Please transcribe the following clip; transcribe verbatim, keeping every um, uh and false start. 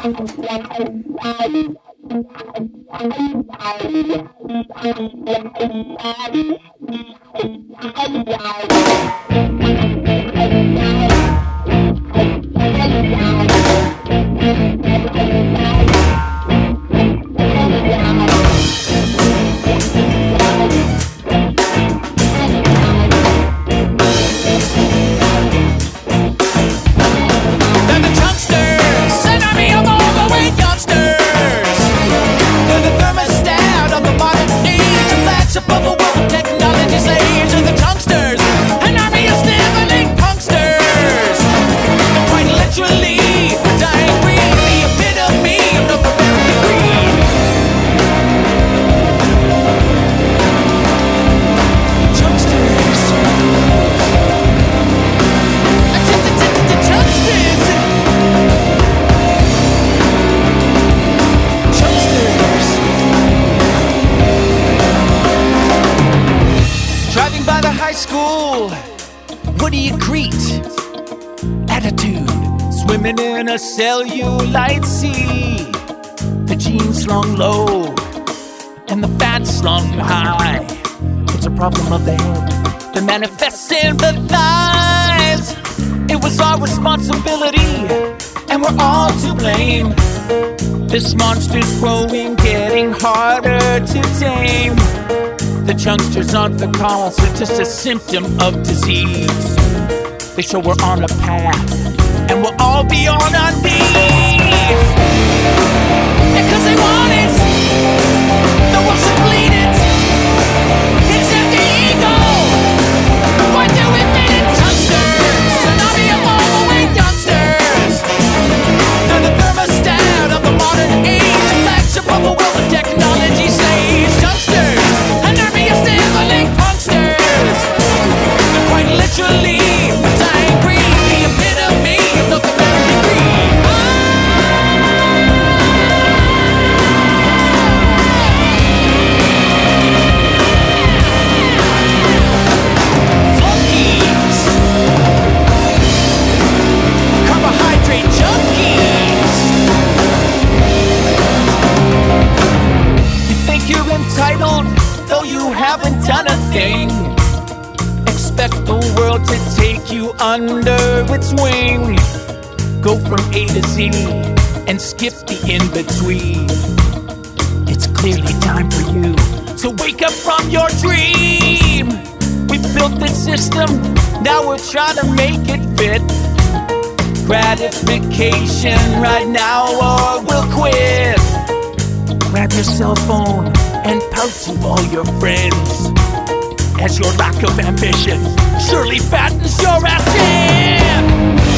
A cellulite sea, the jeans slung low and the fat slung high. It's a problem of the head that manifests in the thighs. It was our responsibility and we're all to blame. This monster's growing, getting harder to tame. The chunksters aren't the cause, they're just a symptom of disease. They show we're on a path and we'll all be on our knees. And cause they want it, the world should bleed it. It's empty ego, why do we feed it? Youngsters, an army of overweight youngsters. They're the thermostat of the modern age, the flagship of a world of technology slaves. Youngsters, an army of stimulant punksters. They're quite literally dying breed, the epitome of North American greed. Flunkies, carbohydrate junkies. You think you're entitled, though you haven't done a thing. Expect the world to take you under its wing. Go from A to Z and skip the in-between. It's clearly time for you to wake up from your dream. We built this system, now we're trying to make it fit. Gratification right now or we'll quit. Grab your cell phone and pout to all your friends, as your lack of ambition surely fattens your ass in.